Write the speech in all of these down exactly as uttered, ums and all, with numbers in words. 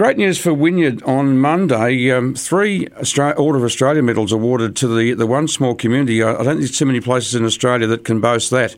Great news for Wynyard on Monday. Um, three Australia, Order of Australia medals awarded to the, the one small community. I, I don't think there's too many places in Australia that can boast that.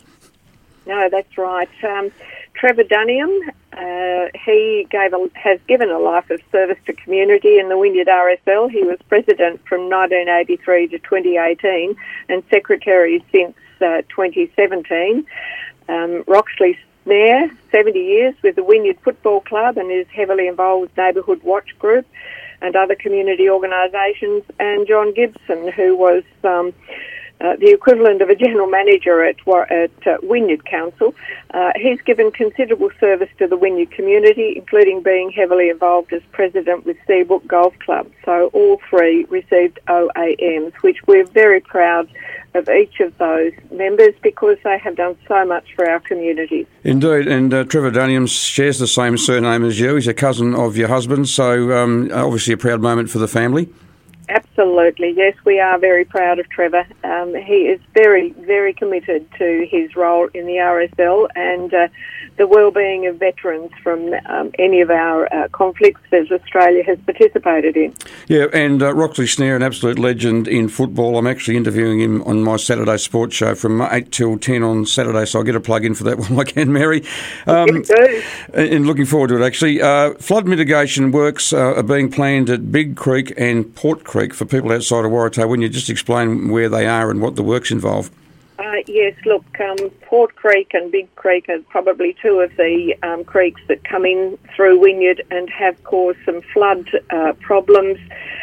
No, that's right. Um, Trevor Dunniam, uh, he gave a, has given a life of service to community in the Wynyard R S L. He was president from nineteen eighty-three to twenty eighteen and secretary since uh, twenty seventeen. Um, Roxley Snare, seventy years with the Wynyard Football Club and is heavily involved with Neighbourhood Watch Group and other community organisations. And John Gibson, who was um, uh, the equivalent of a general manager at, at uh, Wynyard Council. Uh, he's given considerable service to the Wynyard community, including being heavily involved as president with Seabrook Golf Club. So all three received O A Ms, which we're very proud of each of those members because they have done so much for our community. Indeed, and uh, Trevor Dunniam shares the same surname as you. He's a cousin of your husband, so um, obviously a proud moment for the family. Absolutely, yes, we are very proud of Trevor. Um, he is very, very committed to his role in the R S L and uh, the well-being of veterans from um, any of our uh, conflicts that Australia has participated in. Yeah, and uh, Roxley Snare, an absolute legend in football. I'm actually interviewing him on my Saturday sports show from eight till ten on Saturday, so I'll get a plug in for that while I can, Mary. Um, yes, do. And looking forward to it, actually. Uh, flood mitigation works uh, are being planned at Big Creek and Port Creek for people outside of Waratah. When you just explain where they are and what the works involve. Uh, yes, look, um, Port Creek and Big Creek are probably two of the um, creeks that come in through Wynyard and have caused some flood uh, problems,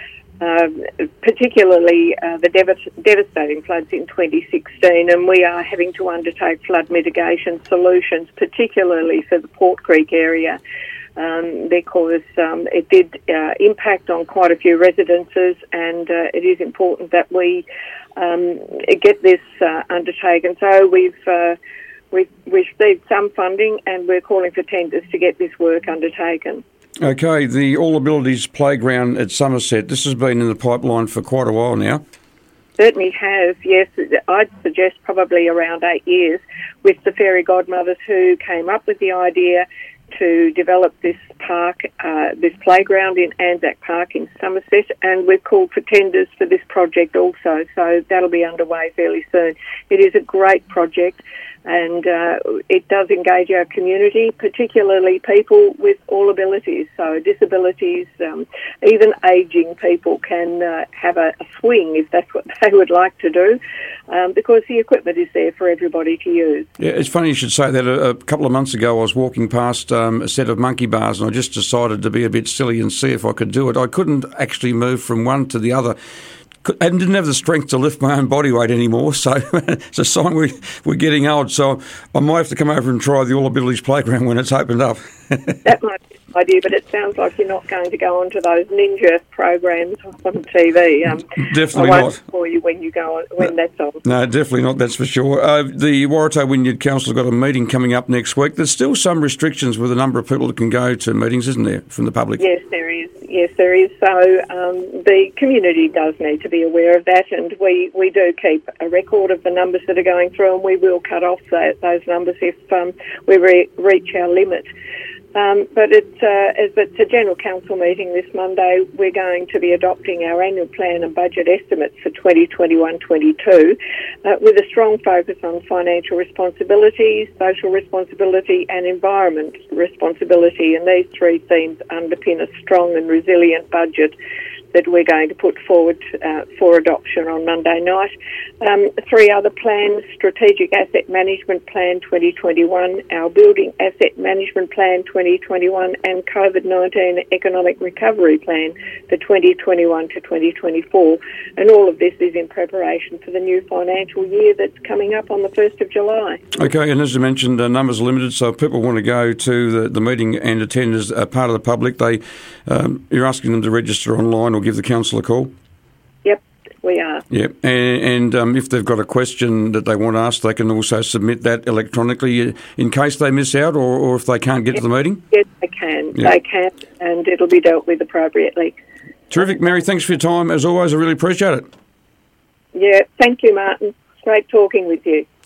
uh, particularly uh, the dev- devastating floods in twenty sixteen, and we are having to undertake flood mitigation solutions, particularly for the Port Creek area. Um, because um, it did uh, impact on quite a few residences, and uh, it is important that we um, get this uh, undertaken. So we've uh, we've received some funding, and we're calling for tenders to get this work undertaken. Okay, the All Abilities Playground at Somerset. This has been in the pipeline for quite a while now. Certainly has, yes. I'd suggest probably around eight years with the fairy godmothers who came up with the idea to develop this park, uh, this playground in Anzac Park in Somerset, and we've called for tenders for this project also, so that'll be underway fairly soon. It is a great project, and uh, it does engage our community, particularly people with all abilities, so disabilities, um, even ageing people can uh, have a, a swing if that's what they would like to do, um, because the equipment is there for everybody to use. Yeah, it's funny you should say that. A, a couple of months ago I was walking past um, a set of monkey bars and I just decided to be a bit silly and see if I could do it. I couldn't actually move from one to the other. And didn't have the strength to lift my own body weight anymore, so it's a sign we, we're getting old. So I might have to come over and try the All Abilities Playground when it's opened up. That might be an idea, but it sounds like you're not going to go on to those ninja programs on T V. Um, definitely I won't not. for you when you go on, when no, that's on. No, definitely not. That's for sure. Uh, the Waratah Wynyard Council have got a meeting coming up next week. There's still some restrictions with the number of people that can go to meetings, isn't there, from the public? Yes, there is. Yes, there is. So um, the community does need to be aware of that, and we, we do keep a record of the numbers that are going through, and we will cut off that, those numbers if um, we re- reach our limit. Um, but it, uh, as it's a General Council meeting this Monday, we're going to be adopting our annual plan and budget estimates for twenty twenty-one twenty-two uh, with a strong focus on financial responsibility, social responsibility and environment responsibility. And these three themes underpin a strong and resilient budget that we're going to put forward uh, for adoption on Monday night. Um, three other plans: Strategic Asset Management Plan twenty twenty-one, our Building Asset Management Plan twenty twenty-one, and COVID nineteen Economic Recovery Plan for twenty twenty-one to twenty twenty-four. And all of this is in preparation for the new financial year that's coming up on the first of July. Okay, and as you mentioned, uh, numbers are limited, so if people want to go to the, the meeting and attend as a part of the public, they um, you're asking them to register online or give the council a call? Yep, we are. Yep, and, and um, if they've got a question that they want to ask, they can also submit that electronically in case they miss out or, or if they can't get yes, to the meeting? Yes, they can. Yep. They can, and it'll be dealt with appropriately. Terrific, Mary. Thanks for your time. As always, I really appreciate it. Yeah, thank you, Martin. Great talking with you.